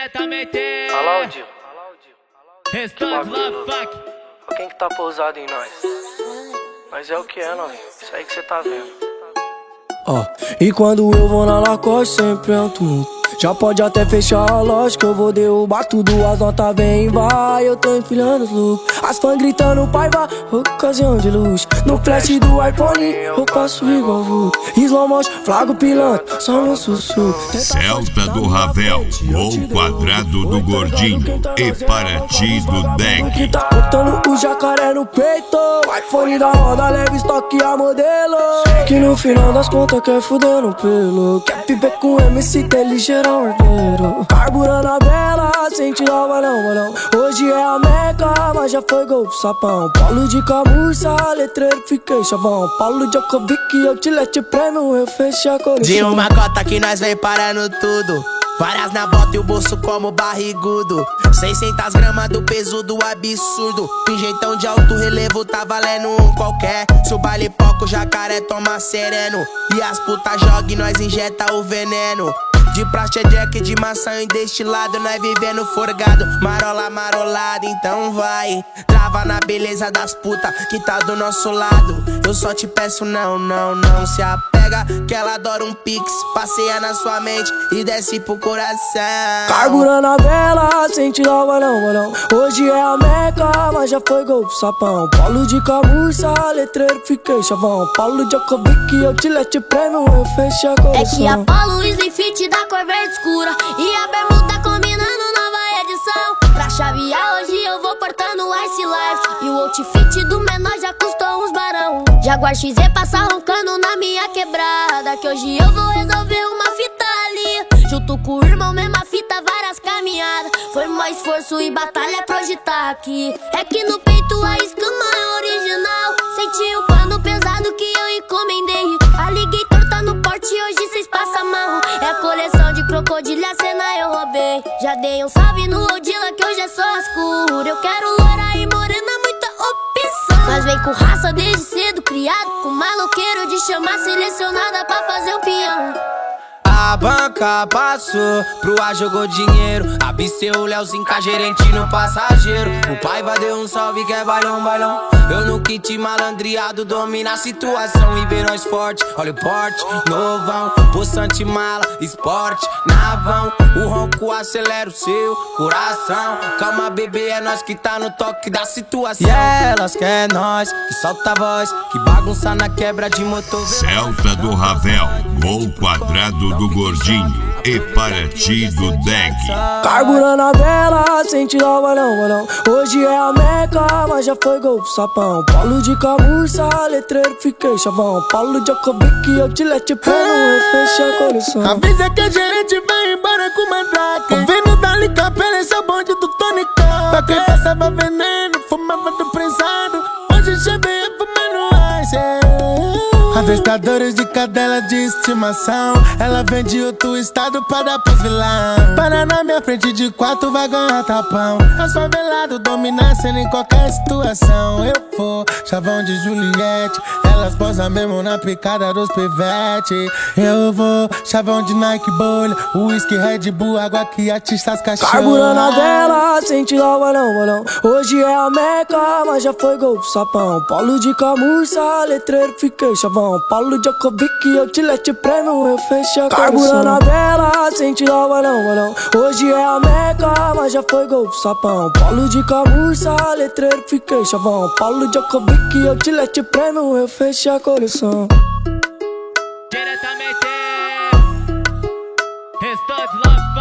Diretamente. Fala, Aldil. Restante Love Fuck. Olha quem que tá pousado em nós. Mas é o que é, novinho. Isso aí que você tá vendo. E quando eu vou na Lacoste sempre é um tumulto. Já pode até fechar a loja que eu vou derrubar tudo. As notas vem e vai, eu tô empilhando os lucros. As fãs gritando pai vai, ocasião de luxo. No flash do iPhone eu passo igual vulto. Slow motion, flago pilantra, só meu sussurro. Celta do Ravel, gol quadrado do Gordinho e Paraty do Deck. Tá cortando o jacaré no peito. iPhone da roda, leve estoque a modelo. Que no final das contas quer fuder no pelo. Quer viver com MC, ter ligeiro ordeiro. Carburando a vela, sem tirar balão. Hoje é a Meca, mas já foi gol pro sapão. Paulo de camurça, letreiro, fiquei chavão. Paulo Djokovic, outlet prêmio, eu fechei a coleção. De uma cota que nós vem parando tudo. Várias na bota e o bolso como barrigudo. 600 gramas do peso do absurdo. Pinjeitão de alto relevo tá valendo um qualquer. Se o baile poca, o jacaré toma sereno. E as putas jogam e nós injeta o veneno. De praxe é jack, de maçã e destilado. Nós vivendo forgado, marola marolada. Então vai, trava na beleza das putas que tá do nosso lado. Eu só te peço não se apega, que ela adora um pix. Passeia na sua mente e desce pro coração. Carburando a vela, sem tirar balão. Hoje é a Meca, mas já foi gol pro sapão. Paulo de camurça, letreiro, fiquei chavão. Paulo Djokovic, outlet prêmio, eu fechei a coleção. É que a Paulo Slim Fit da cor verde escura e a bermuda combinando nova edição. Pra chavear hoje eu vou portando Ice Life. E o outfit do menor já custou uns barão. Jaguar XZ passa roncando na minha quebrada, que hoje eu vou resolver uma fita ali. Junto com o irmão, mesma fita, várias caminhadas. Foi mais esforço e batalha pra hoje tá aqui. É que no peito a escama é original. Senti o pano pesado que eu encomendei. Alligator tá no porte, hoje cês passam marrom. É coleção de crocodilha, cena eu roubei. Já dei um salve no Odila que hoje é só as cura. Eu quero loura e morena, muita opção. Mas vem com raça desde cedo, criado com maloqueiro de chamar selecionada pra fazer o peão. A banca passou, pro ar jogou dinheiro. Absteu o Leozinho, gerente no passageiro. O Paiva deu um salve que é bailão. Eu no kit malandreado, domina a situação e vê nós forte. Olha o porte, novão, poçante mala, esporte, navão. O ronco acelera o seu coração. Calma bebê, é nós que tá no toque da situação. E elas quer nós, que solta a voz, que bagunça na quebra de motor. Celta do Ravel, gol quadrado do Gordinho e Paraty do Deck. Carburando a vela, sem tirar balão. Hoje é a Meca, mas já foi gol pro sapão. Paulo de camurça, letreiro, fiquei chavão. Paulo Djokovic, outlet prêmio, eu fechei a coleção. Avisa que a gerente vai embora com mandrake. O vino da Licapela, esse é o bonde do Tony K. Pra quem passava veneno, fumava do prensado. Hoje chamei fumando ice. Adestradores de cadela de estimação. Ela vem de outro estado pra dar pros vilão. Para na minha frente de 4 vai ganhar tapão. É favelado, dominar cena em qualquer situação. Eu vou, chavão de Juliette. Elas posam mesmo na picada dos pivete. Eu vou, chavão de Nike bolha. Whisky, Red Bull, água que atiça as cachorras. Carburando a vela, sem tirar balão. Hoje é a Meca, mas já foi gol pro sapão. Paulo de camurça, letreiro, fiquei chavão. Paulo Djokovic, outlet prêmio, eu fechei a coleção. Carburando a vela, sem tirar balão. Hoje é a Meca, mas já foi gol pro sapão. Paulo de camurça, letreiro, fiquei chavão. Paulo Djokovic, outlet prêmio, eu fechei a coleção. Diretamente. Restante Love